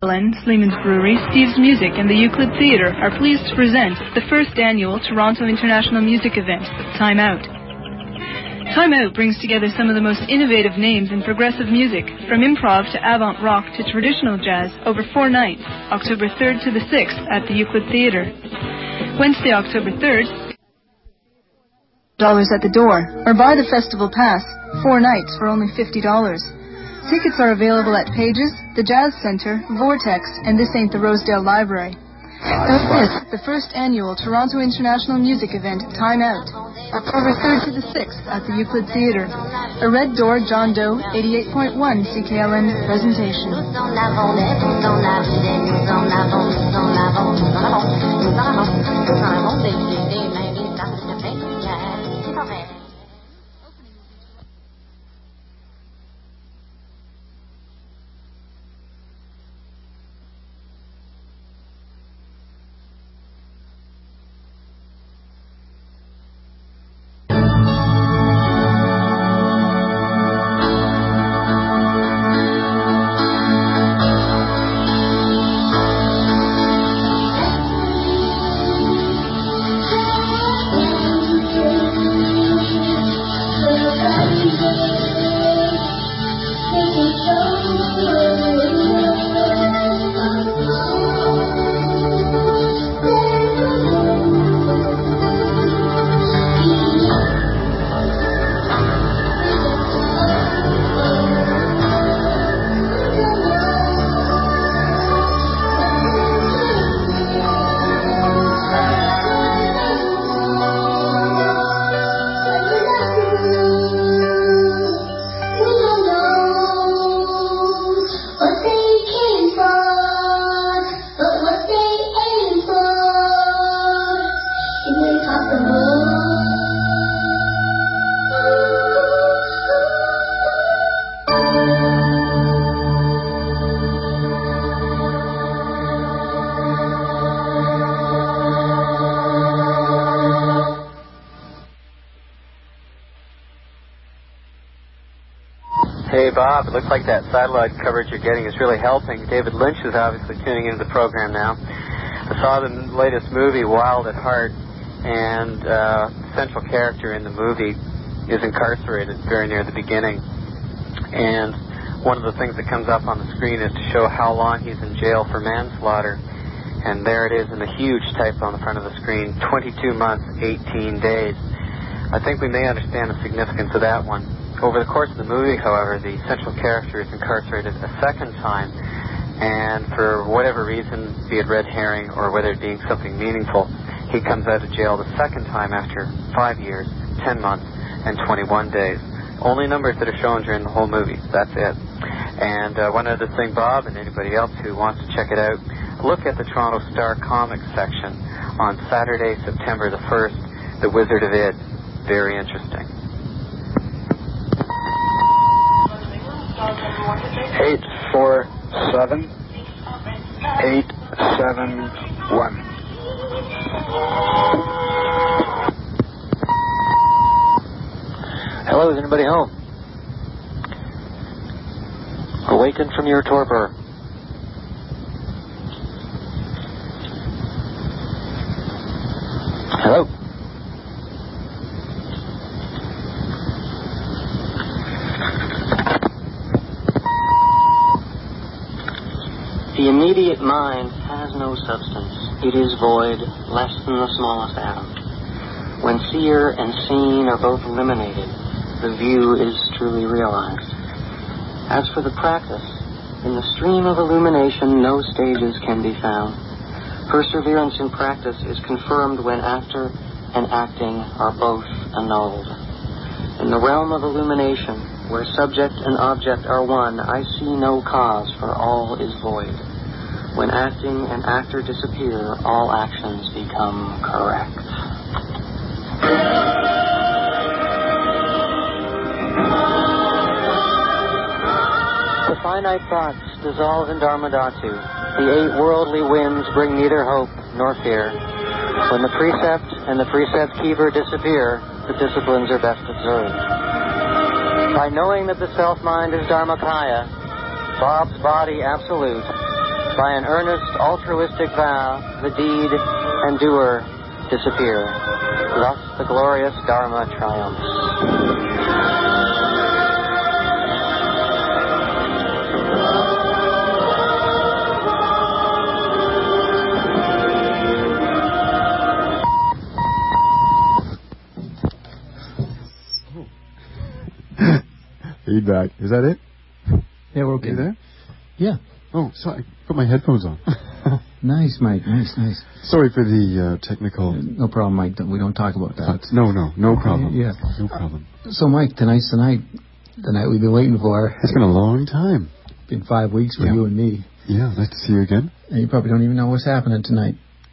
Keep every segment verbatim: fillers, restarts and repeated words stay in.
Glen, Sleeman's Brewery, Steve's Music, and the Euclid Theatre are pleased to present the first annual Toronto International Music Event, Time Out. Time Out brings together some of the most innovative names in progressive music, from improv to avant rock to traditional jazz, over four nights, October third to the sixth at the Euclid Theatre. Wednesday, October third, dollars at the door, or buy the festival pass, four nights for only fifty dollars. Tickets are available at Pages, the Jazz Centre, Vortex, and This Ain't the Rosedale Library. Don't miss the first annual Toronto International Music Event, Time Out, October third to the sixth at the Euclid Theatre. A Red Door John Doe eighty-eight point one C K L N presentation. Hey, Bob, it looks like that satellite coverage you're getting is really helping. David Lynch is obviously tuning into the program now. I saw the latest movie, Wild at Heart, and uh, the central character in the movie is incarcerated very near the beginning. And one of the things that comes up on the screen is to show how long he's in jail for manslaughter. And there it is in the huge type on the front of the screen, twenty-two months, eighteen days. I think we may understand the significance of that one. Over the course of the movie, however, the central character is incarcerated a second time, and for whatever reason, be it red herring or whether it being something meaningful, he comes out of jail the second time after five years, ten months, and twenty-one days. Only numbers that are shown during the whole movie. That's it. And uh, one other thing, Bob, and anybody else who wants to check it out, look at the Toronto Star Comics section on Saturday, September the first, The Wizard of Id. Very interesting. Eight four seven eight seven one. Hello, is anybody home? Awaken from your torpor. Hello. The immediate mind has no substance. It is void, less than the smallest atom. When seer and seen are both eliminated, the view is truly realized. As for the practice, in the stream of illumination no stages can be found. Perseverance in practice is confirmed when actor and acting are both annulled. In the realm of illumination, where subject and object are one, I see no cause, for all is void. When acting and actor disappear, all actions become correct. The finite thoughts dissolve in Dharmadhatu. The eight worldly winds bring neither hope nor fear. When the precept and the precept keeper disappear, the disciplines are best observed. By knowing that the self-mind is Dharmakaya, Bob's body absolute, By an earnest, altruistic vow, the deed and doer disappear. Thus the glorious Dharma triumphs. Feedback. Is that it? Yeah, we're okay. You there? Yeah. Oh, sorry. Put my headphones on. Nice, Mike. Nice, nice. Sorry for the uh, technical... No problem, Mike. We don't talk about that. No, no. No problem. Yeah. No problem. So, Mike, tonight's the night. The night we've been waiting for. It's been a long time. Been five weeks for yeah. you and me. Yeah, nice to see you again. And you probably don't even know what's happening tonight.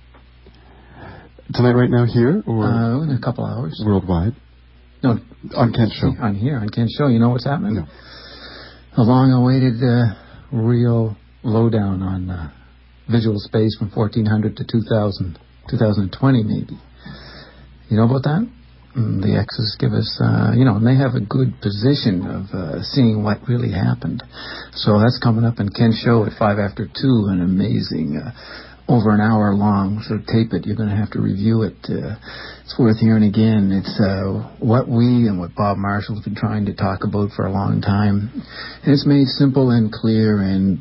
Tonight right now here? Or uh, in a couple hours. Worldwide? No. On Kent Show. On here, on Kent Show. You know what's happening? No. A long-awaited uh, real lowdown on uh, visual space from fourteen hundred to two thousand, twenty twenty maybe. You know about that? Mm, the X's give us, uh, you know, and they have a good position of uh, seeing what really happened. So that's coming up in Kent Show at five after two, an amazing... Uh, over an hour long, so tape it. You're going to have to review it. Uh, it's worth hearing again. It's uh, what we and what Bob Marshall has been trying to talk about for a long time. And it's made simple and clear and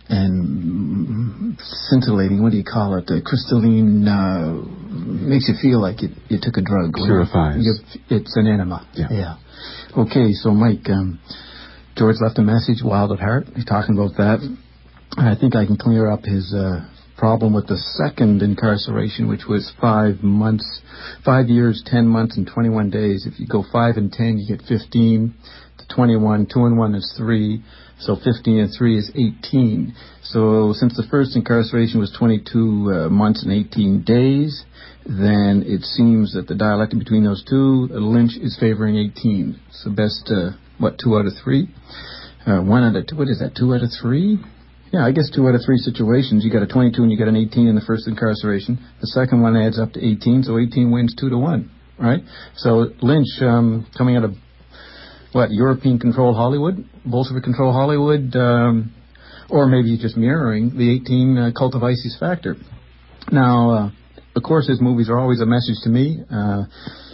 and scintillating. What do you call it? Uh, crystalline. Uh, makes you feel like you, you took a drug. Purifies. You, it's an enema. Yeah. Yeah. Okay, so Mike, um, George left a message, Wild at Heart. He's talking about that. And I think I can clear up his... Uh, problem with the second incarceration, which was five months, five years, ten months, and twenty-one days. If you go five and ten, you get fifteen. To twenty-one, two and one is three. So fifteen and three is eighteen. So since the first incarceration was twenty-two uh, months and eighteen days, then it seems that the dialectic between those two, Lynch is favoring eighteen. It's the best, uh, what, two out of three? Uh, one out of two, what is that, two out of three? Yeah, I guess two out of three situations. You got a twenty-two and you got an eighteen in the first incarceration. The second one adds up to eighteen, so eighteen wins two to one, right? So Lynch, um, coming out of, what, European-controlled Hollywood, Bolshevik-controlled Hollywood, um, or maybe just mirroring the eighteen uh, Cult of Isis factor. Now, uh, of course, his movies are always a message to me. Uh,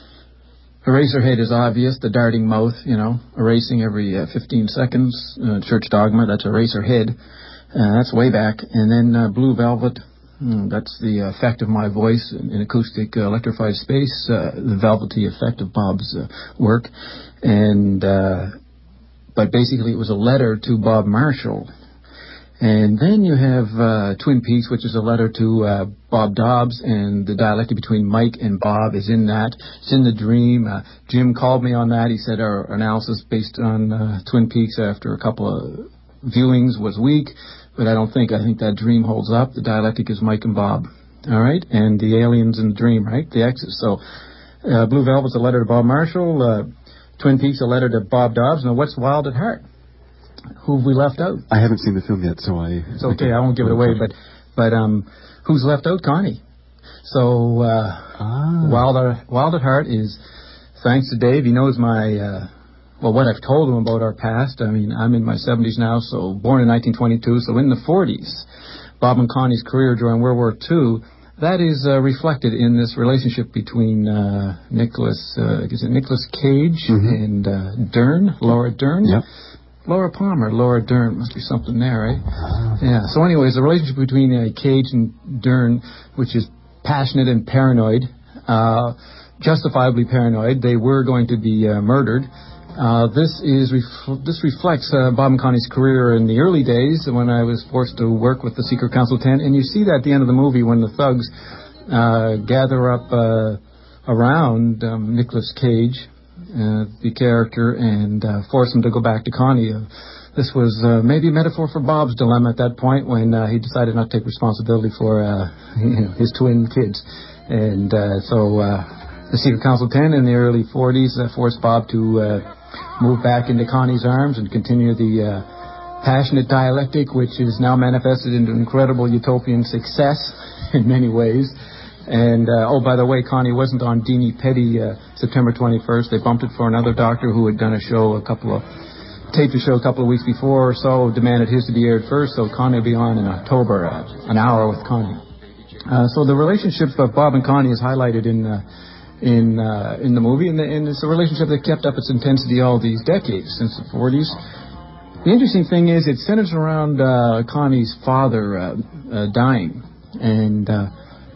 Eraserhead is obvious, the darting mouth, you know, erasing every uh, fifteen seconds. Uh, Church Dogma, that's Eraserhead. Uh, that's way back. And then uh, Blue Velvet, mm, that's the effect of my voice in, in acoustic uh, electrified space, uh, the velvety effect of Bob's uh, work. And uh, but basically it was a letter to Bob Marshall. And then you have uh, Twin Peaks, which is a letter to uh, Bob Dobbs, and the dialectic between Mike and Bob is in that. It's in the dream. Uh, Jim called me on that. He said our analysis based on uh, Twin Peaks after a couple of viewings was weak. But I don't think, I think that dream holds up. The dialectic is Mike and Bob, all right? And the aliens in the dream, right? The X's. So uh, Blue Velvet's a letter to Bob Marshall. Uh, Twin Peaks a letter to Bob Dobbs. Now, what's Wild at Heart? Who have we left out? I haven't seen the film yet, so I... It's okay, I won't give it away, but but um, who's left out? Connie. So uh, ah. Wild, at, Wild at Heart is, thanks to Dave, he knows my... Uh, Well, what I've told him about our past, I mean, I'm in my seventies now, so born in nineteen twenty-two, so in the forties, Bob and Connie's career during World War Two, that is uh, reflected in this relationship between uh, Nicholas, uh, is it Nicholas Cage mm-hmm. and uh, Dern, Laura Dern? Yep. Laura Palmer, Laura Dern, must be something there, right? Yeah, so anyways, the relationship between uh, Cage and Dern, which is passionate and paranoid, uh, justifiably paranoid, they were going to be uh, murdered. Uh, this is ref- this reflects uh, Bob and Connie's career in the early days when I was forced to work with the Secret Council ten, and you see that at the end of the movie when the thugs uh, gather up uh, around um, Nicolas Cage, uh, the character, and uh, force him to go back to Connie. Uh, this was uh, maybe a metaphor for Bob's dilemma at that point when uh, he decided not to take responsibility for uh, you know, his twin kids, and uh, so uh, the Secret Council ten in the early forties uh, forced Bob to uh, move back into Connie's arms and continue the uh, passionate dialectic, which is now manifested into incredible utopian success in many ways. And, uh, oh, by the way, Connie wasn't on Deanie Petty uh, September twenty-first. They bumped it for another doctor who had done a show a couple of taped the show a couple of weeks before or so, demanded his to be aired first, so Connie will be on in October, uh, an hour with Connie. Uh, so the relationship of Bob and Connie is highlighted in uh, in uh, in the movie, and, the, and it's a relationship that kept up its intensity all these decades, since the forties. The interesting thing is it centers around uh, Connie's father uh, uh, dying, and uh,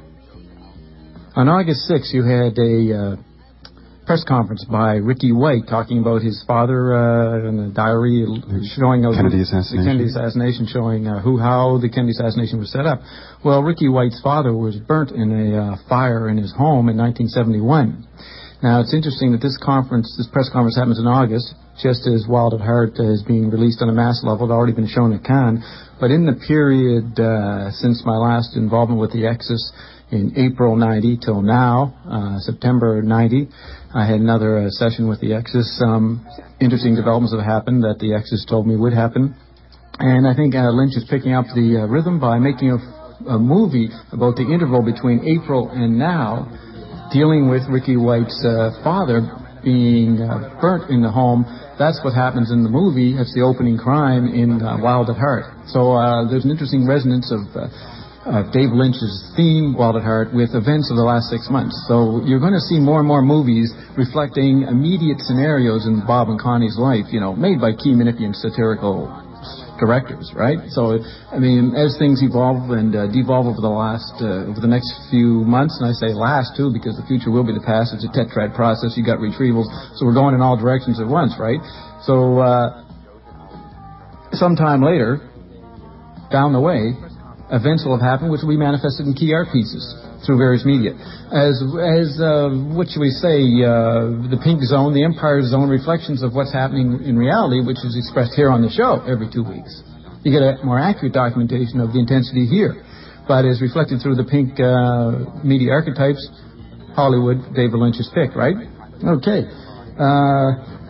on August sixth you had a uh, press conference by Ricky White talking about his father uh, in the diary, showing the Kennedy assassination. The Kennedy assassination, showing uh, who, how the Kennedy assassination was set up. Well, Ricky White's father was burnt in a uh, fire in his home in nineteen seventy-one. Now, it's interesting that this conference, this press conference happens in August, just as Wild at Heart uh, is being released on a mass level. It had already been shown at Cannes. But in the period uh, since my last involvement with the Axis in April ninety till now, uh, September ninety, I had another uh, session with the Axis. Some interesting developments have happened that the Axis told me would happen. And I think uh, Lynch is picking up the uh, rhythm by making a, a movie about the interval between April and now, dealing with Ricky White's uh, father being uh, burnt in the home. That's what happens in the movie. That's the opening crime in uh, Wild at Heart. So uh, there's an interesting resonance of uh, uh, Dave Lynch's theme, Wild at Heart, with events of the last six months. So you're going to see more and more movies reflecting immediate scenarios in Bob and Connie's life, you know, made by key manipulative satirical directors, right? So, I mean, as things evolve and uh, devolve over the last, uh, over the next few months, and I say last too, because the future will be the past. It's a tetrad process. You got retrievals, so we're going in all directions at once, right? So, uh, sometime later, down the way, events will have happened which will be manifested in key art pieces through various media. As, as uh, what should we say, uh, the pink zone, the empire zone, reflections of what's happening in reality, which is expressed here on the show every two weeks. You get a more accurate documentation of the intensity here. But as reflected through the pink uh, media archetypes, Hollywood, David Lynch's pick, right? Okay. Uh,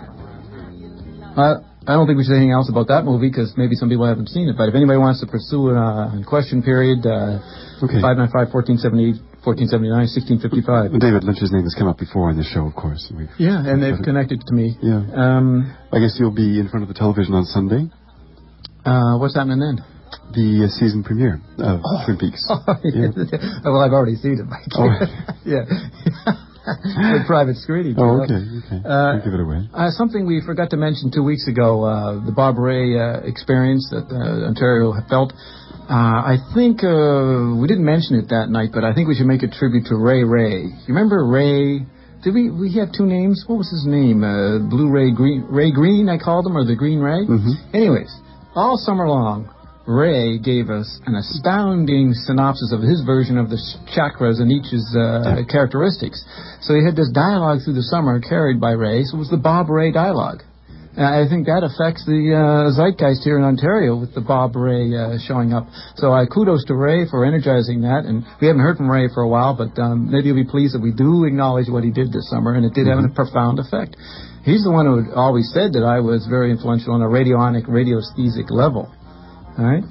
uh, I don't think we should say anything else about that movie because maybe some people haven't seen it. But if anybody wants to pursue a uh, question period, uh, okay. five nine five, one four seven eight, one four seven nine, one six five five. David Lynch's name has come up before on the show, of course. We've yeah, and they've connected to me. Yeah. Um, I guess you'll be in front of the television on Sunday. Uh, what's happening then? The uh, season premiere of oh. Twin Peaks. Oh, yeah. Yeah. Well, I've already seen it, Mike. Oh. Yeah. A private screening. Oh, okay, okay. Uh, give it away. Uh, something we forgot to mention two weeks ago, uh, the Bob Ray uh, experience that uh, Ontario felt. Uh, I think uh, we didn't mention it that night, but I think we should make a tribute to Ray Ray. You remember Ray? Did we we have two names? What was his name? Uh, Blue Ray Green, Ray Green, I called him, or the Green Ray? Mm-hmm. Anyways, all summer long, Ray gave us an astounding synopsis of his version of the chakras and each's uh, characteristics. So he had this dialogue through the summer carried by Ray, so it was the Bob Ray dialogue. And I think that affects the uh, zeitgeist here in Ontario with the Bob Ray uh, showing up. So I kudos to Ray for energizing that, and we haven't heard from Ray for a while, but um, maybe you'll be pleased that we do acknowledge what he did this summer, and it did mm-hmm. have a profound effect. He's the one who always said that I was very influential on a radionic, radiosthesic level. All right.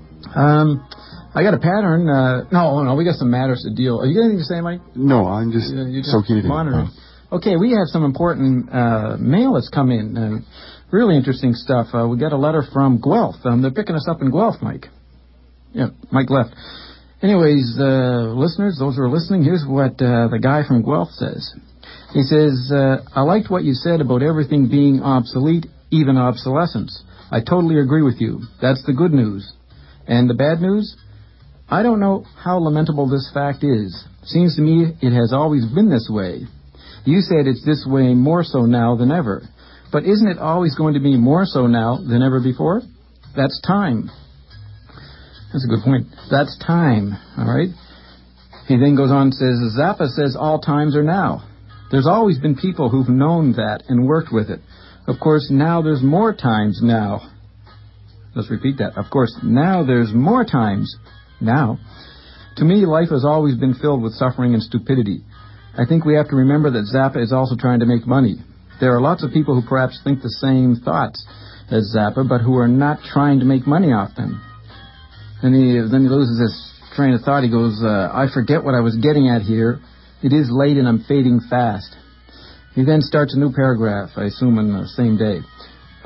Um, I got a pattern. Uh, no, no, we got some matters to deal. Are you got anything to say, Mike? No, I'm just, uh, just soaking it in. Monitoring. Okay, we have some important uh, mail that's come in. Uh, really interesting stuff. Uh, we got a letter from Guelph. Um, they're picking us up in Guelph, Mike. Yeah, Mike left. Anyways, uh, listeners, those who are listening, here's what uh, the guy from Guelph says. He says, uh, I liked what you said about everything being obsolete, even obsolescence. I totally agree with you. That's the good news. And the bad news? I don't know how lamentable this fact is. Seems to me it has always been this way. You said it's this way more so now than ever. But isn't it always going to be more so now than ever before? That's time. That's a good point. That's time, all right? He then goes on and says, Zappa says all times are now. There's always been people who've known that and worked with it. Of course, now there's more times now. Let's repeat that. Of course, now there's more times now. To me, life has always been filled with suffering and stupidity. I think we have to remember that Zappa is also trying to make money. There are lots of people who perhaps think the same thoughts as Zappa, but who are not trying to make money off them. Then he, then he loses his train of thought. He goes, uh, I forget what I was getting at here. It is late and I'm fading fast. He then starts a new paragraph, I assume on the same day.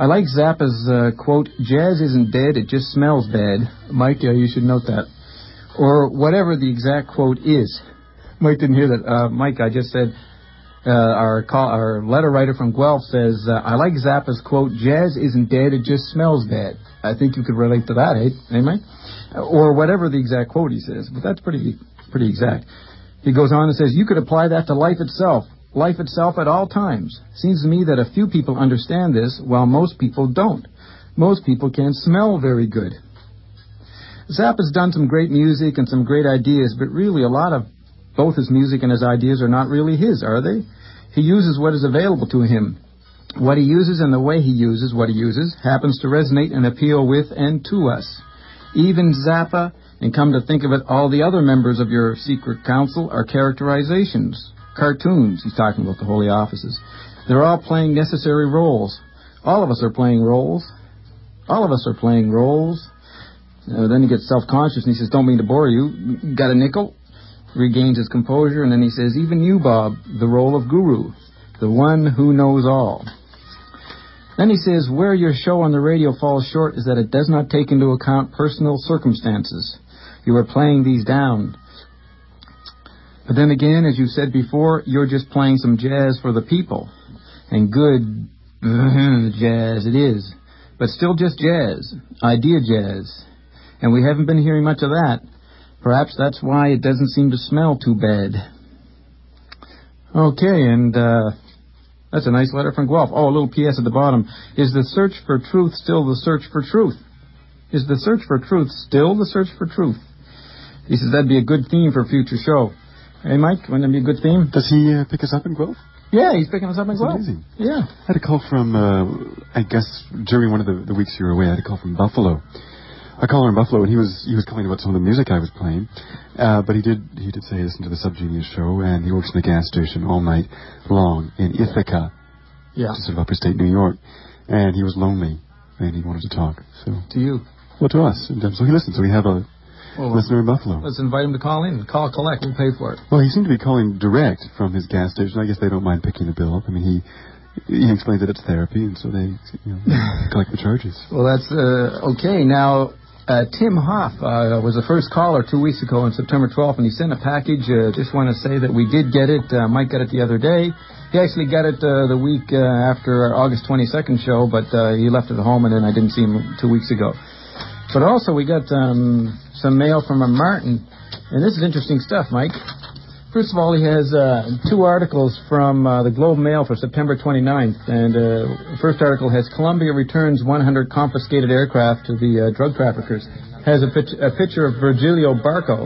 I like Zappa's uh, quote, "Jazz isn't dead, it just smells bad." Mike, yeah, you should note that. Or whatever the exact quote is. Mike didn't hear that. Uh, Mike, I just said, uh, our call, our letter writer from Guelph says, uh, I like Zappa's quote, "Jazz isn't dead, it just smells bad." I think you could relate to that, eh, Mike? Or whatever the exact quote he says, but that's pretty pretty exact. He goes on and says, you could apply that to life itself. Life itself at all times. Seems to me that a few people understand this, while most people don't. Most people can't smell very good. Zappa's done some great music and some great ideas, but really a lot of both his music and his ideas are not really his, are they? He uses what is available to him. What he uses and the way he uses what he uses happens to resonate and appeal with and to us. Even Zappa, and come to think of it, all the other members of your secret council are characterizations. Cartoons, he's talking about the holy offices. They're all playing necessary roles. All of us are playing roles. All of us are playing roles. Uh, then he gets self-conscious and he says, don't mean to bore you. Got a nickel? Regains his composure, and then he says, even you, Bob, the role of guru, the one who knows all. Then he says, where your show on the radio falls short is that it does not take into account personal circumstances. You are playing these down. But then again, as you said before, you're just playing some jazz for the people. And good jazz it is. But still just jazz. Idea jazz. And we haven't been hearing much of that. Perhaps that's why it doesn't seem to smell too bad. Okay, and uh, that's a nice letter from Guelph. Oh, a little P S at the bottom. Is the search for truth still the search for truth? Is the search for truth still the search for truth? He says that'd be a good theme for a future show. Hey, Mike, wouldn't that be a good theme? Does he uh, pick us up in Guelph? Yeah, he's picking us up in That's Guelph. amazing. Yeah. I had a call from, uh, I guess, during one of the, the weeks you were away, I had a call from Buffalo. A caller in Buffalo, and he was he was calling about some of the music I was playing. Uh, but he did he did say he listened to the Subgenius show, and he works in the gas station all night long in Ithaca, yeah, which is sort of upper state New York. And he was lonely, and he wanted to talk. So to you? Well, to us. And so he listened. So we have a well, listener in Buffalo. Let's invite him to call in. Call, collect. We'll pay for it. Well, he seemed to be calling direct from his gas station. I guess they don't mind picking the bill up. I mean, he. He explains that it's therapy, and so they, you know, collect the charges. Well, that's uh, okay. Now, uh, Tim Hoff uh, was the first caller two weeks ago on September twelfth, and he sent a package. Uh, just want to say that we did get it. Uh, Mike got it the other day. He actually got it uh, the week uh, after our August twenty-second show, but uh, he left it at home, and then I didn't see him two weeks ago. But also, we got um, some mail from a Martin, and this is interesting stuff, Mike. First of all, he has uh, two articles from uh, the Globe Mail for September twenty-ninth. And uh, the first article has Colombia returns one hundred confiscated aircraft to the uh, drug traffickers. Has a, pit- a picture of Virgilio Barco,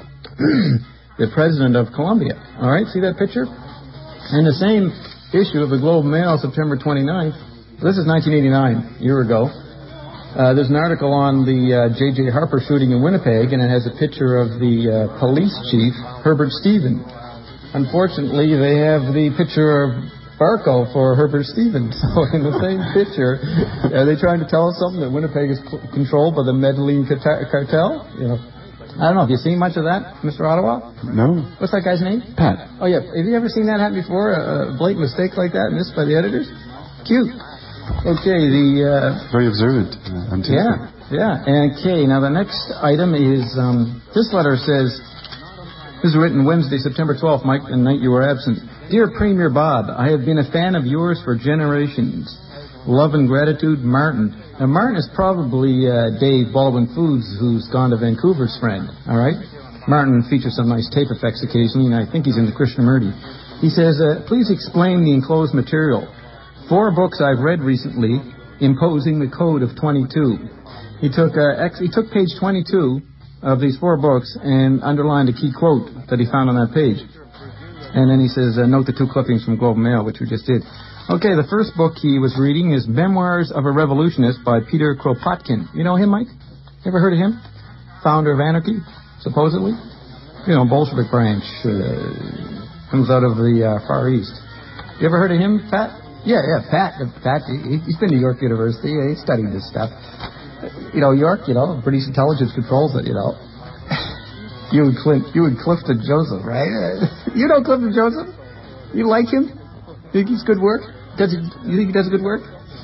the president of Colombia. All right, see that picture? And the same issue of the Globe Mail, September twenty-ninth. This is nineteen eighty-nine, a year ago. Uh, there's an article on the uh, J J Harper shooting in Winnipeg, and it has a picture of the uh, police chief, Herbert Stephen. Unfortunately, they have the picture of Barco for Herbert Stephen. So in the same picture, are they trying to tell us something, that Winnipeg is cl- controlled by the Medellin cata- cartel? You know, I don't know. Have you seen much of that, Mister Ottawa? No. What's that guy's name? Pat. Oh, yeah. Have you ever seen that happen before? A blatant mistake like that missed by the editors? Cute. Okay, the... Uh, Very observant. Uh, yeah, yeah. And okay, now the next item is... Um, this letter says... This is written Wednesday, September twelfth, Mike, the night you were absent. Dear Premier Bob, I have been a fan of yours for generations. Love and gratitude, Martin. Now, Martin is probably uh, Dave Baldwin Foods, who's gone to Vancouver's friend, all right? Martin features some nice tape effects occasionally, and I think he's in the Krishnamurti. He says, uh, please explain the enclosed material. Four books I've read recently, imposing the code of twenty-two. He took uh, ex- he took page twenty-two of these four books and underlined a key quote that he found on that page. And then he says, uh, note the two clippings from Globe Mail, which we just did. Okay, the first book he was reading is Memoirs of a Revolutionist by Peter Kropotkin. You know him, Mike? Ever heard of him? Founder of Anarchy, supposedly. You know, Bolshevik branch. Uh, comes out of the uh, Far East. You ever heard of him, Pat? Yeah, yeah, Pat. Pat, he, he's been to York University. He studied this stuff. You know, York, you know, British intelligence controls it, you know. you and Clint, you and Clifton Joseph, right? You know Clifton Joseph? You like him? Think he's good work? Does he, you think he does good work?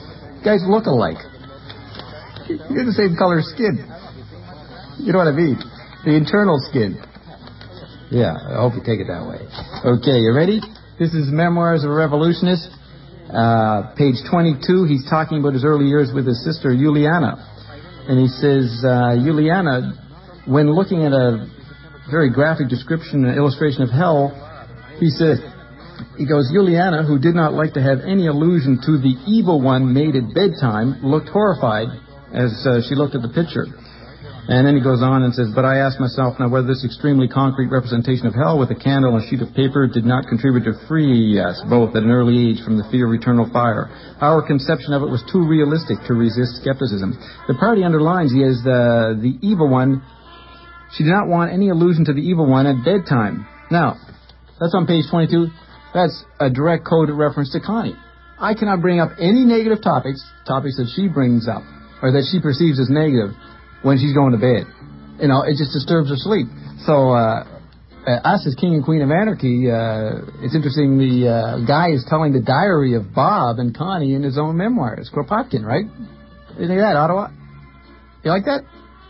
guys look alike. You're the same color skin. You know what I mean? The internal skin. Yeah, I hope you take it that way. Okay, you ready? This is Memoirs of a Revolutionist. Uh, page twenty-two, he's talking about his early years with his sister, Juliana. And he says, uh, Juliana, when looking at a very graphic description and illustration of hell, he said, he goes, Juliana, who did not like to have any allusion to the evil one made at bedtime, looked horrified as uh, she looked at the picture. And then he goes on and says, but I asked myself now whether this extremely concrete representation of hell with a candle and a sheet of paper did not contribute to free us both at an early age from the fear of eternal fire. Our conception of it was too realistic to resist skepticism. The party underlines he is uh, the evil one. She did not want any allusion to the evil one at bedtime. Now, that's on page twenty-two. That's a direct coded reference to Connie. I cannot bring up any negative topics, topics that she brings up, or that she perceives as negative, when she's going to bed. You know, it just disturbs her sleep. So, uh, uh, us as King and Queen of Anarchy, uh, it's interesting, the uh, guy is telling the diary of Bob and Connie in his own memoirs. Kropotkin, right? You think of that, Ottawa? You like that?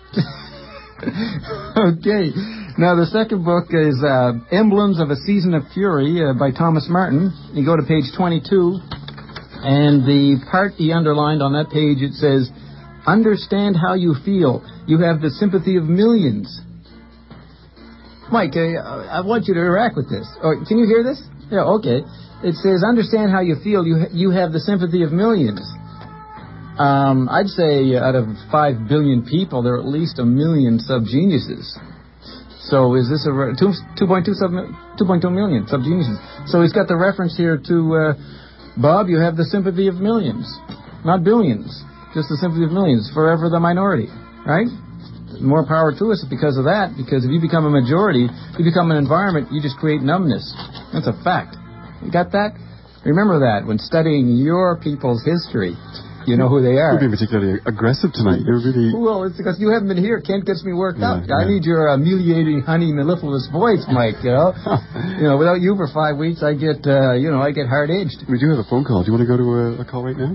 Okay. Now, the second book is uh, Emblems of a Season of Fury uh, by Thomas Martin. You go to page twenty-two, and the part he underlined on that page, it says, understand how you feel. You have the sympathy of millions. Mike, uh, I want you to interact with this. Oh, can you hear this? Yeah, okay. It says, understand how you feel. You ha- you have the sympathy of millions. Um, I'd say out of five billion people, there are at least a million subgeniuses. So is this a re- two, two point two, sub, two point two million subgeniuses? So he's got the reference here to, uh, Bob, you have the sympathy of millions, not billions. Just the sympathy of millions, forever the minority, right? More power to us because of that, because if you become a majority, you become an environment, you just create numbness. That's a fact. You got that? Remember that when studying your people's history. You know who they are. You're being particularly aggressive tonight. You're really... Well, it's because you haven't been here. Kent gets me worked yeah, up. Yeah. I need your humiliating, honey, mellifluous voice, Mike, you know. You know, without you for five weeks, I get, uh, you know, I get hard-edged. We do have a phone call. Do you want to go to a, a call right now?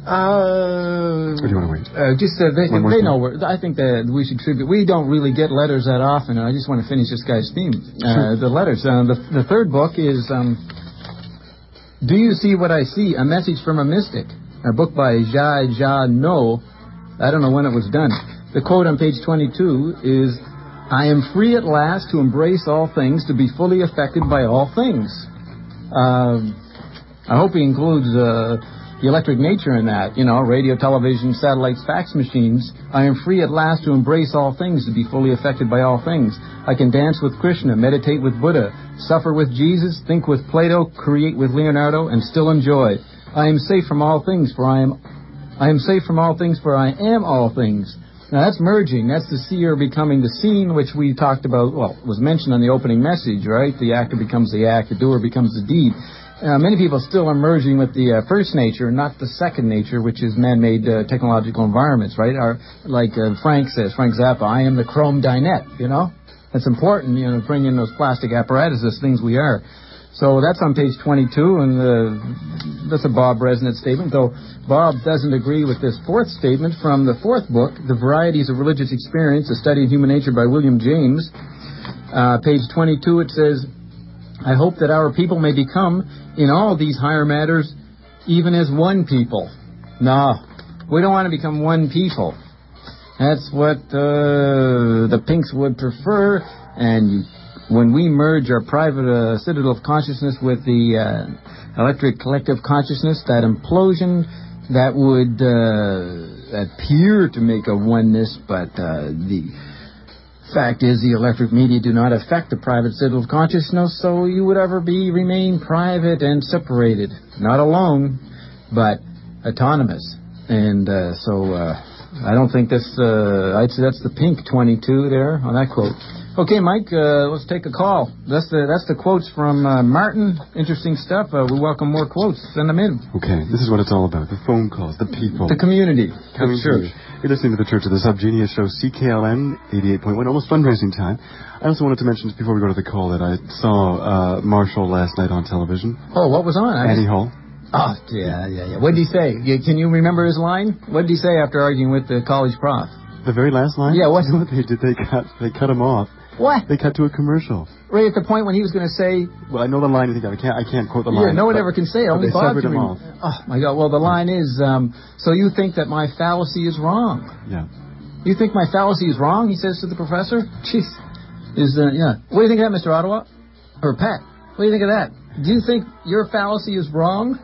Uh... Or do you want to wait? Uh, just, uh, they, One more they thing. know, we're, I think that we should tribute. We don't really get letters that often, and I just want to finish this guy's theme. Uh, Sure. The letters. Uh, the, the third book is, um, Do You See What I See? A Message from a Mystic. A book by Jia Jia No. I don't know when it was done. The quote on page twenty-two is, I am free at last to embrace all things, to be fully affected by all things. Uh, I hope he includes uh, the electric nature in that. You know, radio, television, satellites, fax machines. I am free at last to embrace all things, to be fully affected by all things. I can dance with Krishna, meditate with Buddha, suffer with Jesus, think with Plato, create with Leonardo, and still enjoy. I am safe from all things, for I am I am safe from all things, for I am all things. Now, that's merging. That's the seer becoming the seen, which we talked about, well, was mentioned on the opening message, right? The actor becomes the act, the doer becomes the deed. Uh, many people still are merging with the uh, first nature, not the second nature, which is man-made uh, technological environments, right? Our, like uh, Frank says, Frank Zappa, I am the chrome dinette, you know? That's important, you know, bring in those plastic apparatuses, things we are. So that's on page twenty-two, and uh, that's a Bob Resnick statement, though Bob doesn't agree with this fourth statement from the fourth book, The Varieties of Religious Experience, A Study in Human Nature by William James. Uh, page twenty-two, it says, I hope that our people may become, in all these higher matters, even as one people. No, we don't want to become one people. That's what uh, the Pinks would prefer, and when we merge our private uh, citadel of consciousness with the uh, electric collective consciousness, that implosion, that would uh, appear to make a oneness, but uh, the fact is the electric media do not affect the private citadel of consciousness, so you would ever be remain private and separated. Not alone, but autonomous. And uh, so uh, I don't think this, uh, I'd say that's the pink twenty-two there on that quote. Okay, Mike, uh, let's take a call. That's the that's the quotes from uh, Martin. Interesting stuff. Uh, we welcome more quotes. Send them in. Okay, this is what it's all about. The phone calls, the people. The community. Coming the church. to you. You're listening to the Church of the Subgenius show, C K L N eighty-eight point one, almost fundraising time. I also wanted to mention, before we go to the call, that I saw uh, Marshall last night on television. Oh, what was on? I Annie Hall. Oh, yeah, yeah, yeah. What did he say? Can you remember his line? What did he say after arguing with the college prof? The very last line? Yeah, what? what they did, they cut, they cut him off. What? They cut to a commercial. Right at the point when he was going to say... Well, I know the line. I think I can't. I can't quote the line. Yeah, no one but, ever can say it. Only they Bob severed can him rem- off. Oh my God! Well, the line is, um, so you think that my fallacy is wrong? Yeah. You think my fallacy is wrong? He says to the professor. Jeez. Is uh, yeah. What do you think of that, Mister Ottawa? Or Pat? What do you think of that? Do you think your fallacy is wrong?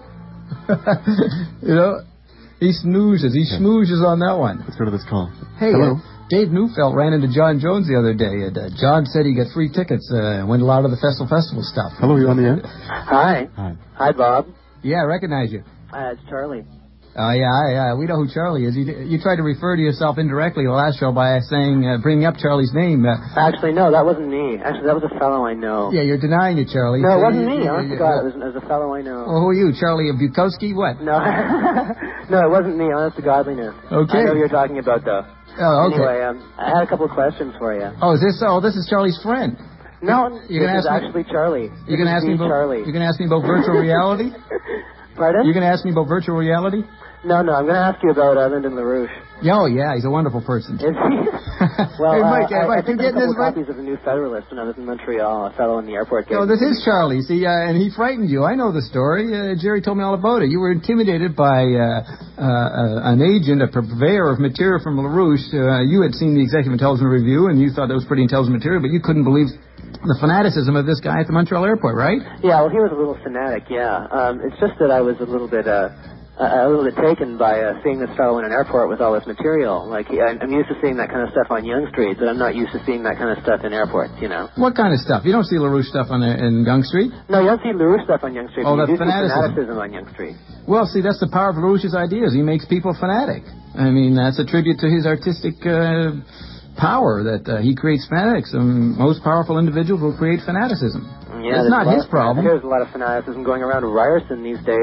You know, he snoozes. He yeah. schmoozes on that one. Let's go to this call. Hey. Hello. Uh, Dave Neufeld ran into John Jones the other day, and uh, John said he got free tickets and uh, went a lot of the Festival Festival stuff. Hello, you're on the air? Hi. Hi. Hi, Bob. Yeah, I recognize you. Uh, it's Charlie. Oh, yeah, yeah, we know who Charlie is. You, you tried to refer to yourself indirectly the last show by saying, uh, bringing up Charlie's name. Uh, Actually, no, that wasn't me. Actually, that was a fellow I know. Yeah, you're denying it, Charlie. No, it so wasn't you, me. You, Honest you, to God, you, it was, it was a fellow I know. Well, who are you, Charlie Bukowski? What? No, no, it wasn't me. Honest to godliness. Okay. I know who you're talking about, though. Oh, okay. Anyway, um, I had a couple of questions for you. Oh, is this? Oh, this is Charlie's friend. No, you're this gonna is ask actually me, Charlie. You're going to ask me about Charlie. You're going to ask me about virtual reality? Pardon? You're going to ask me about virtual reality? No, no, I'm going to ask you about uh, Lyndon LaRouche. Oh, yeah, he's a wonderful person. Is he? Well, hey, Mike, uh, uh, Mike, I, I took a couple this copies of The New Federalist when I was in Montreal. A fellow in the airport gave No, me. this is Charlie. See, uh, and he frightened you. I know the story. Uh, Jerry told me all about it. You were intimidated by uh, uh, uh, an agent, a purveyor of material from LaRouche. Uh, you had seen the Executive Intelligence Review, and you thought that was pretty intelligent material, but you couldn't believe the fanaticism of this guy at the Montreal airport, right? Yeah, well, he was a little fanatic, yeah. Um, it's just that I was a little bit... Uh, Uh, a little bit taken by uh, seeing this fellow in an airport with all this material. Like, he, I'm used to seeing that kind of stuff on Yonge Street, but I'm not used to seeing that kind of stuff in airports, you know. What kind of stuff? You don't see LaRouche stuff on uh, in Yonge Street? No, you don't see LaRouche stuff on Yonge Street, Oh, but you that's do see fanaticism. fanaticism on Yonge Street. Well, see, that's the power of LaRouche's ideas. He makes people fanatic. I mean, that's a tribute to his artistic uh, power, that uh, he creates fanatics. And most powerful individuals will create fanaticism. Yeah, it's not his of, problem. There's a lot of fanaticism going around Ryerson these days.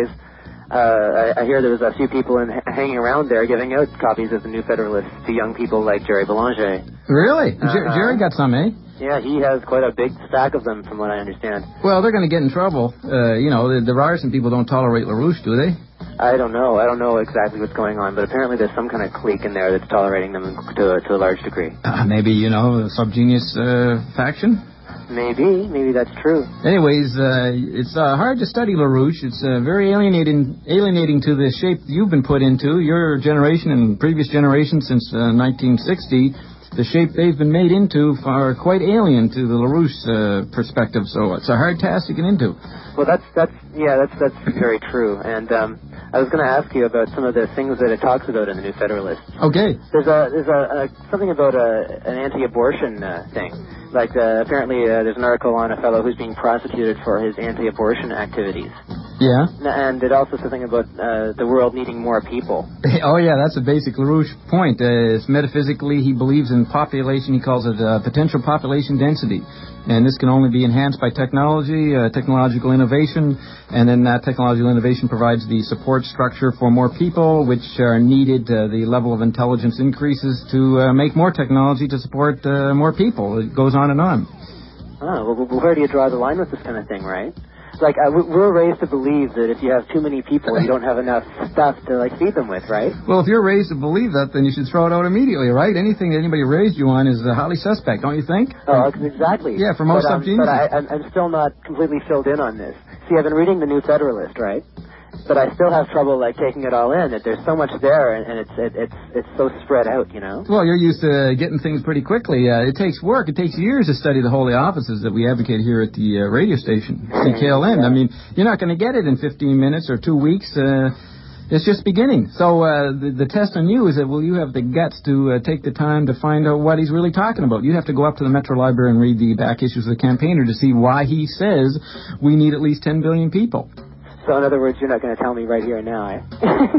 Uh, I, I hear there was a few people in, hanging around there giving out copies of The New Federalist to young people like Jerry Belanger. Really? Uh-huh. Jer- Jerry got some, eh? Yeah, he has quite a big stack of them, from what I understand. Well, they're going to get in trouble. Uh, you know, the, the Ryerson people don't tolerate LaRouche, do they? I don't know. I don't know exactly what's going on, but apparently there's some kind of clique in there that's tolerating them to, to a large degree. Uh, maybe, you know, a subgenius uh, faction? Maybe. Maybe that's true. Anyways, uh, it's uh, hard to study LaRouche. It's uh, very alienating alienating to the shape you've been put into, your generation and previous generations since uh, nineteen sixty. The shape they've been made into are quite alien to the LaRouche uh, perspective, so it's a hard task to get into. Well, that's, that's yeah, that's that's very true. And um, I was going to ask you about some of the things that it talks about in The New Federalist. Okay. There's a there's a, a something about a, an anti-abortion uh, thing. Like, uh, apparently uh, there's an article on a fellow who's being prosecuted for his anti-abortion activities. Yeah? And it also says something about uh, the world needing more people. Oh, yeah, that's a basic LaRouche point. Uh, it's metaphysically, he believes in population. He calls it uh, potential population density. And this can only be enhanced by technology, uh, technological innovation, and then that technological innovation provides the support structure for more people, which are needed. Uh, the level of intelligence increases to uh, make more technology to support uh, more people. It goes on and on. Oh, well, where do you draw the line with this kind of thing, right? Like, uh, we're raised to believe that if you have too many people, you don't have enough stuff to, like, feed them with, right? Well, if you're raised to believe that, then you should throw it out immediately, right? Anything that anybody raised you on is uh, highly suspect, don't you think? Oh, exactly. Yeah, for most but, um, subgeniuses. But I, I'm, I'm still not completely filled in on this. See, I've been reading The New Federalist, right? But I still have trouble, like, taking it all in. That there's so much there, and, and it's it, it's it's so spread out, you know? Well, you're used to getting things pretty quickly. Uh, it takes work. It takes years to study the holy offices that we advocate here at the uh, radio station, C K L N. Yeah. I mean, you're not going to get it in fifteen minutes or two weeks. Uh, it's just beginning. So uh, the, the test on you is that, will you have the guts to uh, take the time to find out what he's really talking about? You have to go up to the Metro Library and read the back issues of the Campaigner to see why he says we need at least ten billion people. So, in other words, you're not going to tell me right here and now, eh?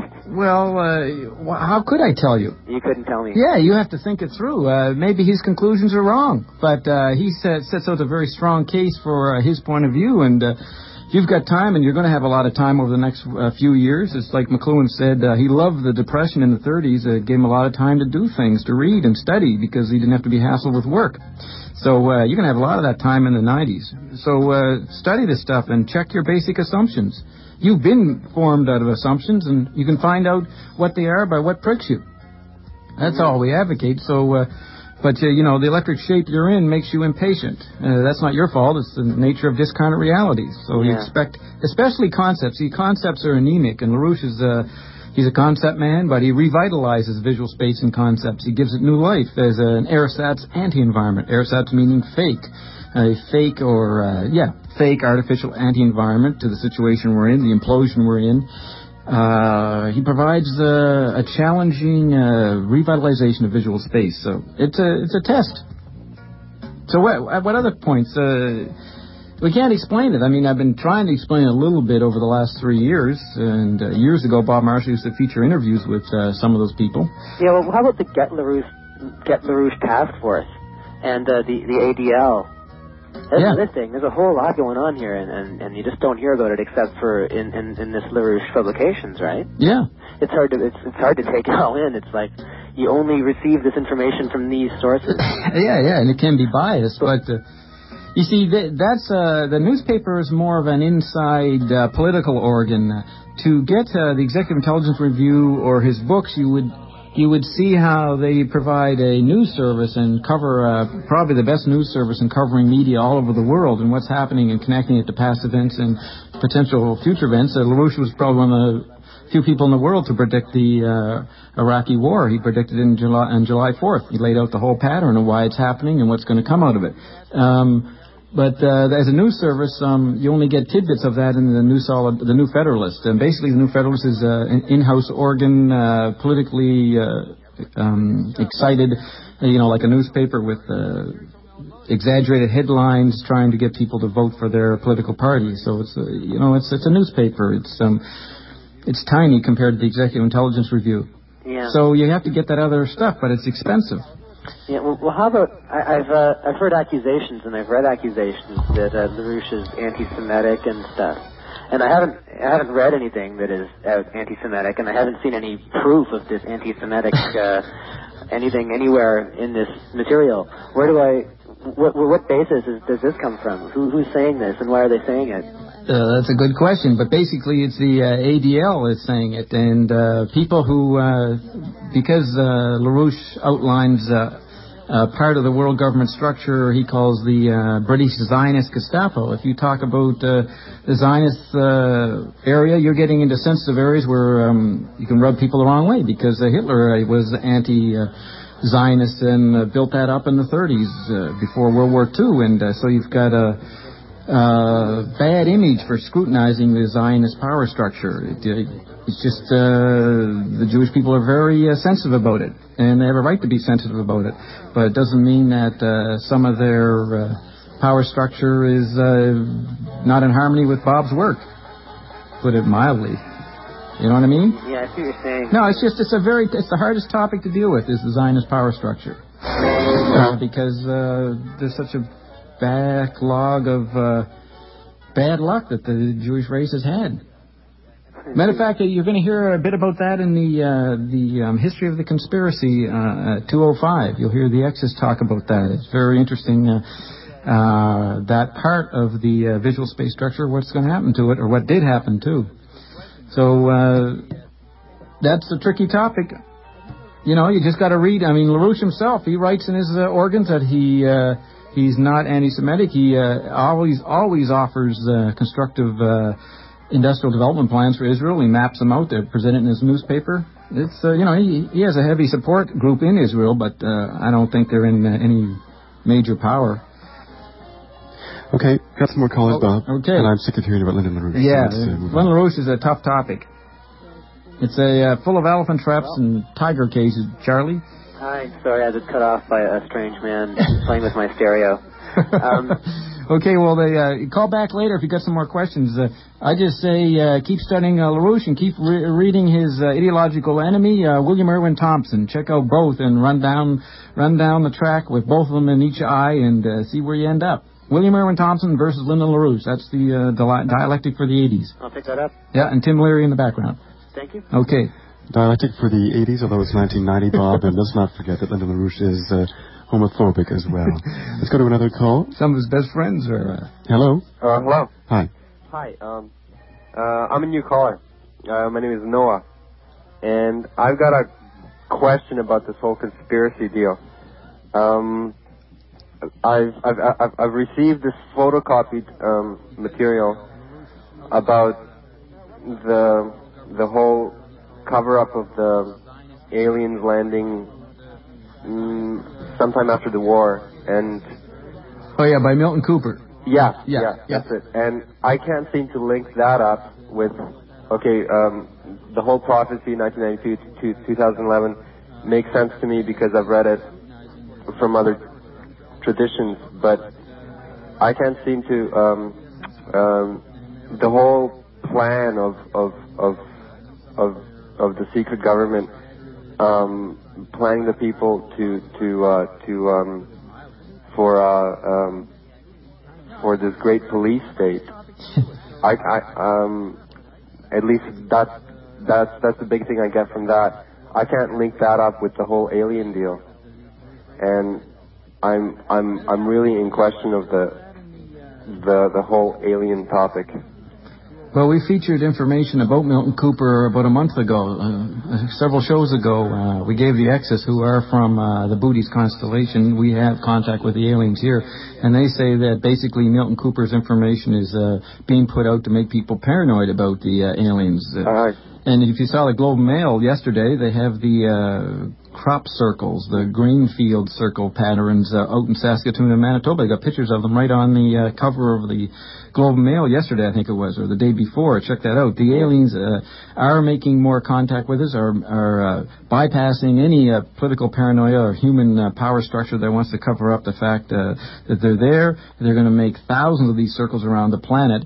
Well, uh, how could I tell you? You couldn't tell me. Yeah, you have to think it through. Uh, maybe his conclusions are wrong, but uh, he set, sets out a very strong case for uh, his point of view, and uh, if you've got time, and you're going to have a lot of time over the next uh, few years, it's like McLuhan said, uh, he loved the Depression in the thirties. It gave him a lot of time to do things, to read and study, because he didn't have to be hassled with work. So uh, you're going to have a lot of that time in the nineties. So uh, study this stuff and check your basic assumptions. You've been formed out of assumptions, and you can find out what they are by what pricks you. That's all we advocate. So... Uh, But, uh, you know, the electric shape you're in makes you impatient. Uh, that's not your fault. It's the nature of discounted realities. So you Yeah. expect, especially concepts. See, concepts are anemic, and LaRouche is a, he's a concept man, but he revitalizes visual space and concepts. He gives it new life as an ersatz anti-environment. Ersatz meaning fake. A fake or, uh, yeah, fake artificial anti-environment to the situation we're in, the implosion we're in. Uh, he provides uh, a challenging uh, revitalization of visual space. So it's a it's a test. So what what other points? Uh, we can't explain it. I mean, I've been trying to explain it a little bit over the last three years. And uh, years ago, Bob Marshall used to feature interviews with uh, some of those people. Yeah, well, how about the Get LaRouche, Get LaRouche Task Force and uh, the, the A D L? That's Yeah. another thing. There's a whole lot going on here, and, and, and you just don't hear about it except for in, in, in this LaRouche Publications, right? Yeah. It's hard to it's, it's hard to take it all in. It's like you only receive this information from these sources. yeah, yeah, and it can be biased, but uh, you see, th- that's uh, the newspaper is more of an inside uh, political organ. To get uh, the Executive Intelligence Review or his books, you would you would see how they provide a news service and cover uh, probably the best news service in covering media all over the world and what's happening and connecting it to past events and potential future events. Uh, LaRouche was probably one of the few people in the world to predict the uh, Iraqi war. He predicted it in July, on July fourth. He laid out the whole pattern of why it's happening and what's going to come out of it. Um, But uh, as a news service, um, you only get tidbits of that in the New Solid, the New Federalist. And basically, the New Federalist is uh, an in-house organ, uh, politically uh, um, excited, you know, like a newspaper with uh, exaggerated headlines, trying to get people to vote for their political party. So it's, uh, you know, it's it's a newspaper. It's um, it's tiny compared to the Executive Intelligence Review. Yeah. So you have to get that other stuff, but it's expensive. Yeah, well, well how about, I, I've uh, I've heard accusations, and I've read accusations that uh, LaRouche is anti-Semitic and stuff. And I haven't I haven't read anything that is uh, anti-Semitic, and I haven't seen any proof of this anti-Semitic uh, anything anywhere in this material. Where do I, what, what basis is, does this come from? Who, who's saying this, and why are they saying it? Uh, that's a good question, but basically it's the uh, A D L is saying it, and uh, people who, uh, because uh, LaRouche outlines uh, uh, part of the world government structure he calls the uh, British Zionist Gestapo. If you talk about uh, the Zionist uh, area, you're getting into sensitive areas where um, you can rub people the wrong way, because uh, Hitler was anti-Zionist uh, and uh, built that up in the thirties uh, before World War Two, and uh, so you've got a Uh, bad image for scrutinizing the Zionist power structure. It, it, it's just uh, the Jewish people are very uh, sensitive about it, and they have a right to be sensitive about it. But it doesn't mean that uh, some of their uh, power structure is uh, not in harmony with Bob's work, put it mildly. You know what I mean? Yeah, I see what you're saying. No, it's just it's a very it's the hardest topic to deal with is the Zionist power structure uh, because uh, there's such a backlog of uh, bad luck that the Jewish race has had. Matter of fact, you're going to hear a bit about that in the uh, the um, history of the conspiracy uh, two oh five. You'll hear the Exes talk about that. It's very interesting. Uh, uh, that part of the uh, visual space structure, what's going to happen to it, or what did happen too. So uh, that's a tricky topic. You know, you just got to read. I mean, LaRouche himself, he writes in his uh, organs that he. Uh, He's not anti-Semitic. He uh, always always offers uh, constructive uh, industrial development plans for Israel. He maps them out. They're presented in his newspaper. It's uh, you know he he has a heavy support group in Israel, but uh, I don't think they're in uh, any major power. Okay, got some more callers, Bob. Okay. And I'm sick of hearing about Lyndon LaRouche. Yeah, so uh, Lyndon LaRouche is a tough topic. It's a uh, full of elephant traps and tiger cages, Charlie. Hi, sorry, I was cut off by a strange man playing with my stereo. Um, okay, well, they, uh, call back later if you got some more questions. Uh, I just say uh, keep studying uh, LaRouche and keep re- reading his uh, ideological enemy, uh, William Irwin Thompson. Check out both and run down, run down the track with both of them in each eye and uh, see where you end up. William Irwin Thompson versus Lyndon LaRouche. That's the uh, di- dialectic for the eighties. I'll pick that up. Yeah, and Tim Leary in the background. Thank you. Okay. Dialectic for the eighties, although it's nineteen ninety, Bob, and let's not forget that Lyndon LaRouche is uh, homophobic as well. Let's go to another call. Some of his best friends are... Uh... Hello? Uh, hello. Hi. Hi. Um, uh, I'm a new caller. Uh, my name is Noah. And I've got a question about this whole conspiracy deal. Um, I've, I've, I've, I've received this photocopied um, material about the the whole cover-up of the aliens landing mm, sometime after the war. And oh, yeah, by Milton Cooper. Yeah, yeah, yeah, yeah. that's it. And I can't seem to link that up with, okay, um, the whole prophecy, nineteen ninety-two to two thousand eleven, makes sense to me because I've read it from other traditions, but I can't seem to, um, um, the whole plan of, of, of, of, of the secret government, um, planning the people to, to, uh, to, um, for, uh, um, for this great police state. I, I, um, at least that's, that's, that's the big thing I get from that. I can't link that up with the whole alien deal. And I'm, I'm, I'm really in question of the, the, the whole alien topic. Well, we featured information about Milton Cooper about a month ago, uh, several shows ago. Uh, we gave the Exes, who are from uh, the Booties constellation. We have contact with the aliens here, and they say that basically Milton Cooper's information is uh, being put out to make people paranoid about the uh, aliens. Uh, uh, and if you saw the Globe and Mail yesterday, they have the uh, crop circles, the grain field circle patterns uh, out in Saskatoon and Manitoba. They got pictures of them right on the uh, cover of the Globe and Mail yesterday, I think it was, or the day before. Check that out. The aliens uh, are making more contact with us, are, are uh, bypassing any uh, political paranoia or human uh, power structure that wants to cover up the fact uh, that they're there. They're going to make thousands of these circles around the planet.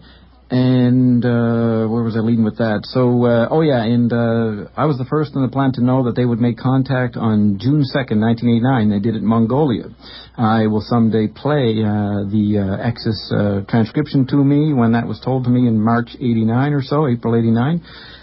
And uh, where was I leading with that? So, uh, oh yeah, and uh, I was the first on the planet to know that they would make contact on June second, nineteen eighty-nine. They did it in Mongolia. I will someday play uh, the uh, Axis uh, transcription to me when that was told to me in March eighty-nine or so, April eighty-nine.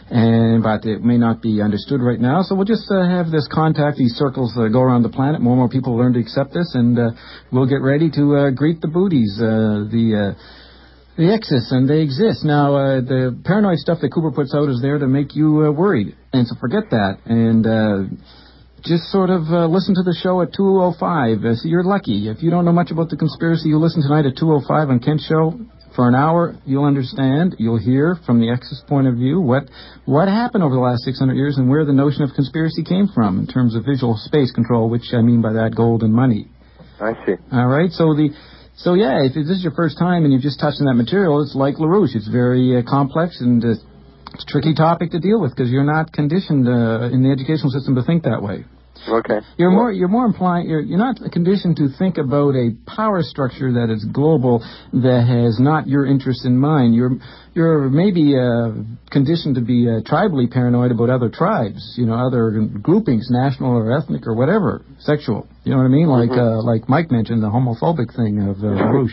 And but it may not be understood right now, so we'll just uh, have this contact, these circles uh, go around the planet. More and more people learn to accept this, and uh, we'll get ready to uh, greet the booties, uh, the... Uh, The Exes, and they exist. Now, uh, the paranoid stuff that Cooper puts out is there to make you uh, worried, and so forget that, and uh, just sort of uh, listen to the show at two oh five. Uh, so you're lucky. If you don't know much about the conspiracy, you listen tonight at two oh five on Kent's show. For an hour, you'll understand, you'll hear from the Exes' point of view what what happened over the last six hundred years and where the notion of conspiracy came from in terms of visual space control, which I mean by that gold and money. I see. All right, so the... So, yeah, if this is your first time and you're just touching that material, it's like LaRouche. It's very uh, complex and uh, it's a tricky topic to deal with because you're not conditioned uh, in the educational system to think that way. Okay. You're more you're more implying you're you're not conditioned to think about a power structure that is global that has not your interest in mind. You're you're maybe uh, conditioned to be uh, tribally paranoid about other tribes, you know, other groupings, national or ethnic or whatever, sexual. You know what I mean? Like mm-hmm. uh, like Mike mentioned, the homophobic thing of uh, LaRouche.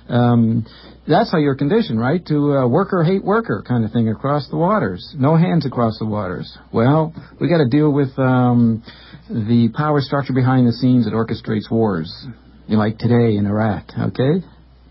Um, that's how you're conditioned, right? To uh, worker hate worker kind of thing across the waters. No hands across the waters. Well, we got to deal with um, the power structure behind the scenes that orchestrates wars, you know, like today in Iraq. Okay.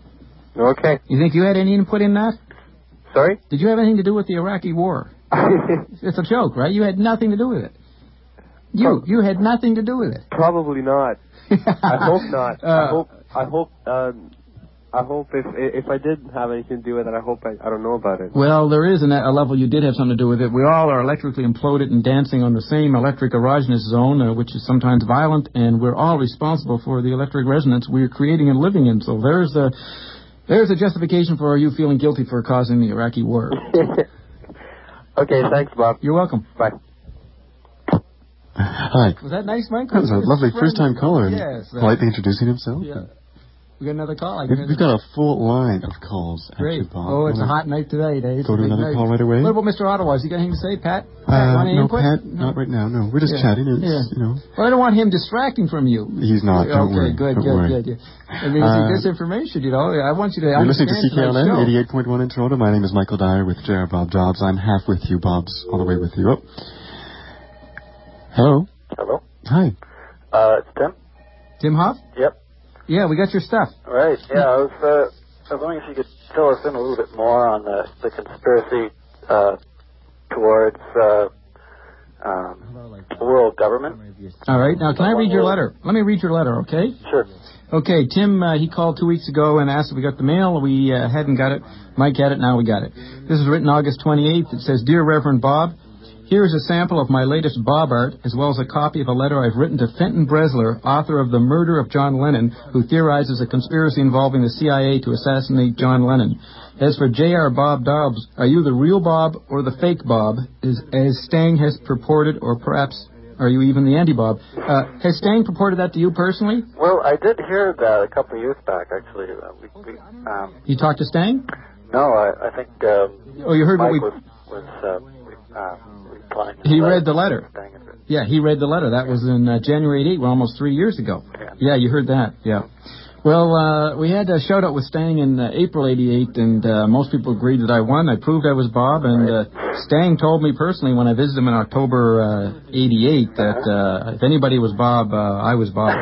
Okay. You think you had any input in that? Sorry? Did you have anything to do with the Iraqi war? It's a joke, right? You had nothing to do with it. You Pro- you had nothing to do with it. Probably not. I hope not. Uh, I hope. I hope. Um, I hope if if I did have anything to do with it, I hope I, I don't know about it. Well, there is an, a level you did have something to do with it. We all are electrically imploded and dancing on the same electric erogenous zone, uh, which is sometimes violent, and we're all responsible for the electric resonance we're creating and living in. So there's a there's a justification for you feeling guilty for causing the Iraqi war. Okay, thanks, Bob. You're welcome. Bye. Hi. Was that nice, Mike? That was a lovely first-time caller. Yes. Uh, politely introducing himself. Yeah. We got another call. I We've, we've got a full line of calls. Great. Actually, Bob. Oh, it's a Wanna hot night today, Dave. Go to another night. Call right away. What about Mister Ottawa? Has he got anything to say, Pat? Pat uh, no, input? Pat, no? Not right now. No, we're just yeah. chatting. It's, yeah. you know. Well, I don't want him distracting from you. He's not. Don't okay, worry. good, don't good, worry. good. Yeah. I mean, uh, disinformation, you know. I want you to You're listening to C K L N, understand eighty-eight point one in Toronto. My name is Michael Dyer with J R Bob Jobs. I'm half with you. Bob's all the way with you. Oh. Hello. Hello. Hi. Uh, it's Tim. Tim Hoff? Yep. Yeah, we got your stuff. Right. Yeah, I was. Uh, I was wondering if you could fill us in a little bit more on the the conspiracy uh, towards uh, um, world government. All right. Now, can I read your letter? Let me read your letter, okay? Sure. Okay, Tim, uh, he called two weeks ago and asked if we got the mail. We uh, hadn't got it. Mike had it. Now we got it. This is written August twenty-eighth. It says, Dear Reverend Bob, here is a sample of my latest Bob art, as well as a copy of a letter I've written to Fenton Bresler, author of The Murder of John Lennon, who theorizes a conspiracy involving the C I A to assassinate John Lennon. As for J R Bob Dobbs, are you the real Bob or the fake Bob, as, as Stang has purported, or perhaps are you even the anti-Bob? Uh, has Stang purported that to you personally? Well, I did hear that a couple of years back, actually. Uh, we, we, um, you talked to Stang? No, I, I think um, oh, you heard Mike what we... was... was uh, we, uh, He read the letter. Yeah, he read the letter. That was in uh, January eighty-eighth, well, almost three years ago. Yeah, yeah you heard that. Yeah. Well, uh, we had a shout-out with Stang in uh, April eighty-eight, and uh, most people agreed that I won. I proved I was Bob, and uh, Stang told me personally when I visited him in October uh, eighty-eight that uh, if anybody was Bob, uh, I was Bob.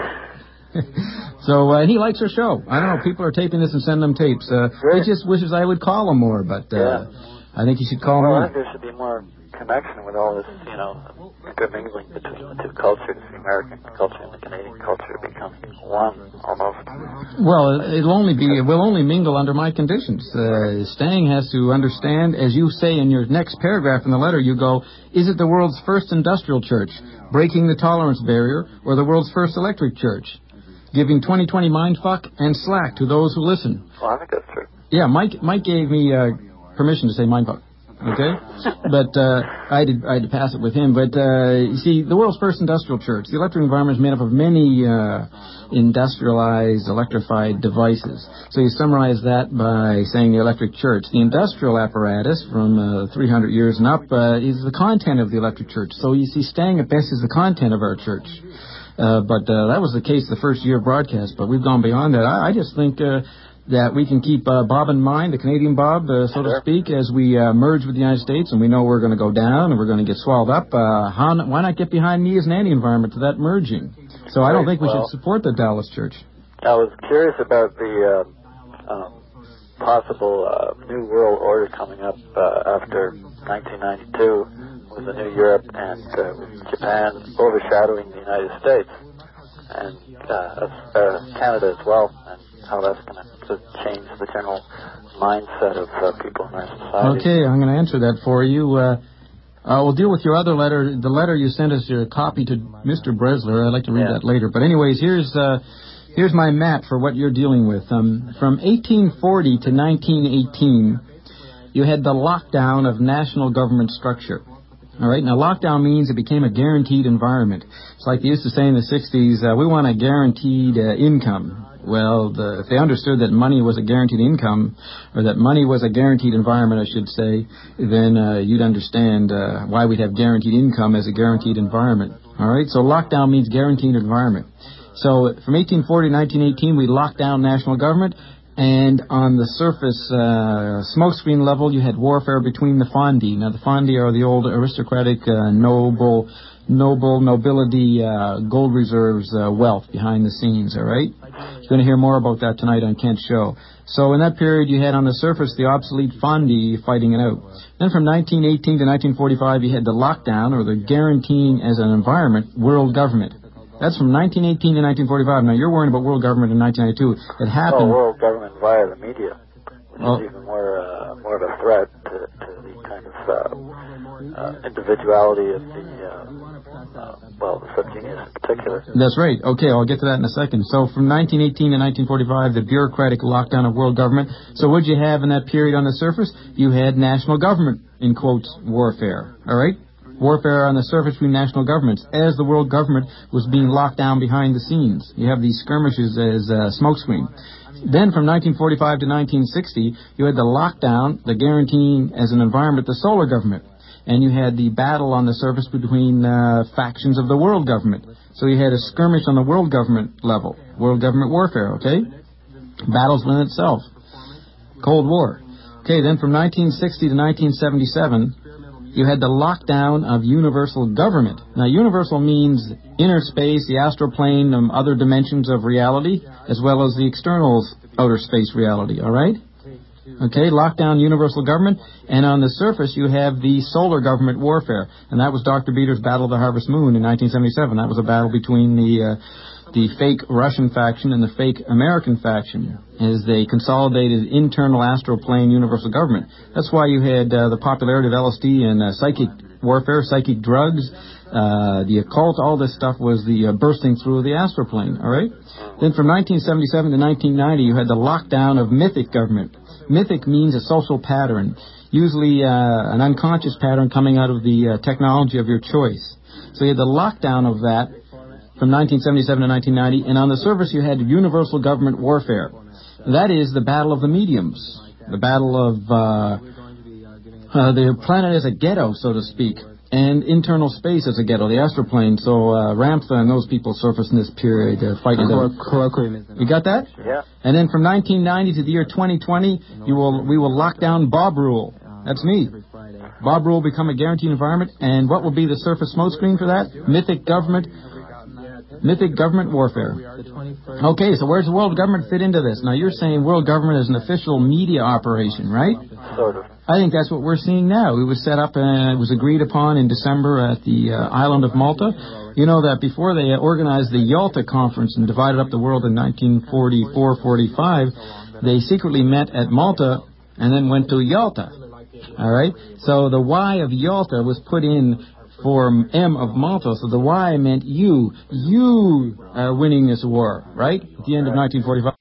So uh, he likes our show. I don't know. People are taping this and sending them tapes. Uh, he just wishes I would call him more, but uh, yeah. I think you should call well, him. Well, I think there should be more connection with all this, you know, intermingling between the two cultures, the American culture and the Canadian culture, becoming one almost. Well, it'll only be it will only mingle under my conditions. Uh, Stang has to understand, as you say in your next paragraph in the letter, you go, is it the world's first industrial church, breaking the tolerance barrier, or the world's first electric church, giving twenty twenty mindfuck and slack to those who listen? Well, I think that's true. Yeah, Mike Mike gave me uh, permission to say mindfuck. Okay, but uh, I did I had to pass it with him. But uh, you see, the world's first industrial church. The electric environment is made up of many uh, industrialized, electrified devices. So you summarize that by saying the electric church. The industrial apparatus from uh, three hundred years and up uh, is the content of the electric church. So you see, Stang at best is the content of our church. Uh, but uh, that was the case the first year of broadcast. But we've gone beyond that. I, I just think. Uh, that we can keep uh, Bob in mind, the Canadian Bob, uh, so to speak, as we uh, merge with the United States, and we know we're going to go down and we're going to get swallowed up. Uh, how, why not get behind me as an anti-environment to that merging? So I don't think we well, should support the Dallas Church. I was curious about the uh, um, possible uh, New World Order coming up uh, after nineteen ninety-two with the New Europe and uh, with Japan overshadowing the United States and uh, uh, Canada as well, and how that's going to to change the general mindset of uh, people in our society. Okay, I'm going to answer that for you. Uh, uh, we'll deal with your other letter. The letter you sent us, your copy to Mister Bresler. I'd like to read yeah. that later. But anyways, here's uh, here's my map for what you're dealing with. Um, from eighteen forty to nineteen eighteen, you had the lockdown of national government structure. All right, now lockdown means it became a guaranteed environment. It's like they used to say in the sixties, uh, we want a guaranteed uh, income. Well, the, if they understood that money was a guaranteed income, or that money was a guaranteed environment, I should say, then uh, you'd understand uh, why we'd have guaranteed income as a guaranteed environment. All right, so lockdown means guaranteed environment. So from eighteen forty to nineteen eighteen, we locked down national government, and on the surface uh, smokescreen level, you had warfare between the Fondi. Now, the Fondi are the old aristocratic, uh, noble, noble, nobility, uh, gold reserves, uh, wealth behind the scenes, all right? You're going to hear more about that tonight on Kent's show. So in that period, you had on the surface the obsolete Fondi fighting it out. Then from nineteen eighteen to nineteen forty-five, you had the lockdown, or the guaranteeing as an environment, world government. That's from nineteen eighteen to nineteen forty-five. Now, you're worrying about world government in nineteen ninety-two. It happened... Oh, world government via the media, which oh. is even more uh, more of a threat to, to the kind of uh, uh, individuality of the, uh, uh, well, the subgenius in particular. That's right. Okay, I'll get to that in a second. So from nineteen eighteen to nineteen forty-five, the bureaucratic lockdown of world government. So what did you have in that period on the surface? You had national government, in quotes, warfare. All right? Warfare on the surface between national governments as the world government was being locked down behind the scenes. You have these skirmishes as uh, smokescreen. Then from nineteen forty-five to nineteen sixty, you had the lockdown, the guaranteeing as an environment the solar government. And you had the battle on the surface between uh, factions of the world government. So you had a skirmish on the world government level, world government warfare, okay? Battles within itself. Cold War. Okay, then from nineteen sixty to nineteen seventy-seven, you had the lockdown of universal government. Now, universal means inner space, the astral plane, um, other dimensions of reality, as well as the external outer space reality, all right? Okay, lockdown universal government, and on the surface you have the solar government warfare, and that was Doctor Beater's Battle of the Harvest Moon in nineteen seventy-seven. That was a battle between the uh, the fake Russian faction and the fake American faction as they consolidated internal astral plane universal government. That's why you had uh, the popularity of L S D and uh, psychic warfare, psychic drugs, uh, the occult, all this stuff was the uh, bursting through of the astral plane, all right? Then from nineteen seventy-seven to nineteen ninety, you had the lockdown of mythic government. Mythic means a social pattern, usually uh, an unconscious pattern coming out of the uh, technology of your choice. So you had the lockdown of that from nineteen seventy-seven to nineteen ninety, and on the surface you had universal government warfare. That is the battle of the mediums, the battle of uh, uh, the planet as a ghetto, so to speak, and internal space as a ghetto, the astral plane. So uh, Ramtha and those people surfaced in this period uh, fighting them. You got that? Yeah. And then from nineteen ninety to the year twenty twenty, you will we will lock down Bob Rule. That's me. Bob Rule will become a guaranteed environment, and what will be the surface smoke screen for that? Mythic government. Mythic government warfare. Okay, so where's the world government fit into this? Now, you're saying world government is an official media operation, right? Sort of. I think that's what we're seeing now. It was set up and it was agreed upon in December at the uh, island of Malta. You know that before they organized the Yalta Conference and divided up the world in nineteen forty-four forty-five, they secretly met at Malta and then went to Yalta. All right? So the Y of Yalta was put in for M of Malta, so the Y meant you, you uh, winning this war, right? At the end of nineteen forty-five.